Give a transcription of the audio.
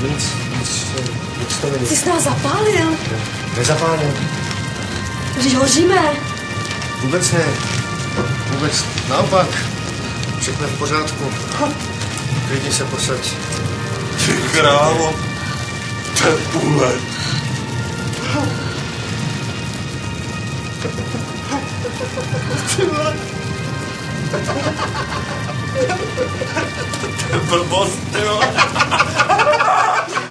Nic to není. Ty jsi nás zapálil. Nezapálil. Když hoříme. Vůbec ne. Vůbec naopak. Všechno je v pořádku. Klidně se posaď. Ty krávo. Tepule. To je blbost, ty vole.